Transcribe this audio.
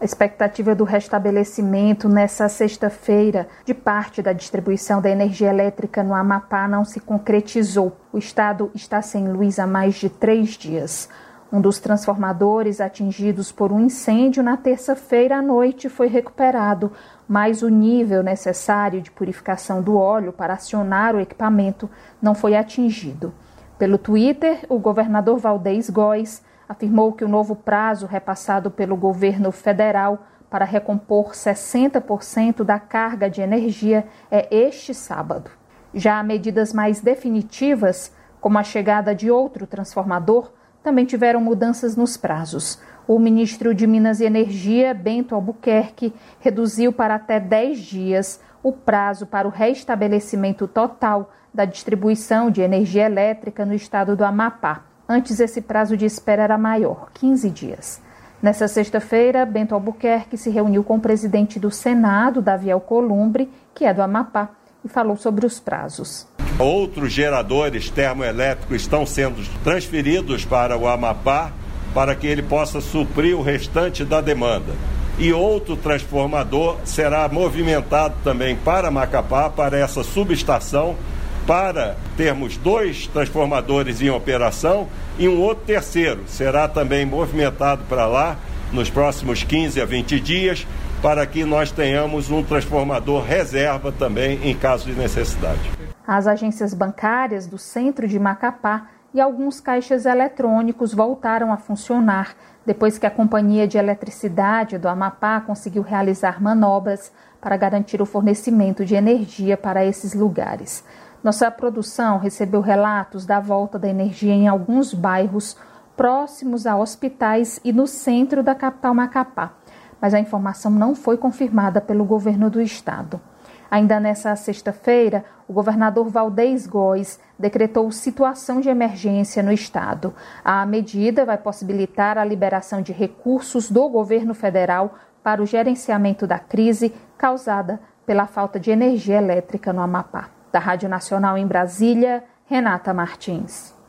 A expectativa do restabelecimento nessa sexta-feira de parte da distribuição da energia elétrica no Amapá não se concretizou. O estado está sem luz há mais de 3 dias. Um dos transformadores atingidos por um incêndio na terça-feira à noite foi recuperado, mas o nível necessário de purificação do óleo para acionar o equipamento não foi atingido. Pelo Twitter, o governador Valdez Góes afirmou que o novo prazo repassado pelo governo federal para recompor 60% da carga de energia é este sábado. Já medidas mais definitivas, como a chegada de outro transformador, também tiveram mudanças nos prazos. O ministro de Minas e Energia, Bento Albuquerque, reduziu para até 10 dias o prazo para o restabelecimento total da distribuição de energia elétrica no estado do Amapá. Antes, esse prazo de espera era maior, 15 dias. Nessa sexta-feira, Bento Albuquerque se reuniu com o presidente do Senado, Davi Alcolumbre, que é do Amapá, e falou sobre os prazos. Outros geradores termoelétricos estão sendo transferidos para o Amapá para que ele possa suprir o restante da demanda. E outro transformador será movimentado também para Macapá, para essa subestação, para termos 2 transformadores em operação e um outro terceiro será também movimentado para lá nos próximos 15 a 20 dias, para que nós tenhamos um transformador reserva também em caso de necessidade. As agências bancárias do centro de Macapá e alguns caixas eletrônicos voltaram a funcionar depois que a Companhia de Eletricidade do Amapá conseguiu realizar manobras para garantir o fornecimento de energia para esses lugares. Nossa produção recebeu relatos da volta da energia em alguns bairros próximos a hospitais e no centro da capital Macapá, mas a informação não foi confirmada pelo governo do estado. Ainda nessa sexta-feira, o governador Valdez Góes decretou situação de emergência no estado. A medida vai possibilitar a liberação de recursos do governo federal para o gerenciamento da crise causada pela falta de energia elétrica no Amapá. Da Rádio Nacional em Brasília, Renata Martins.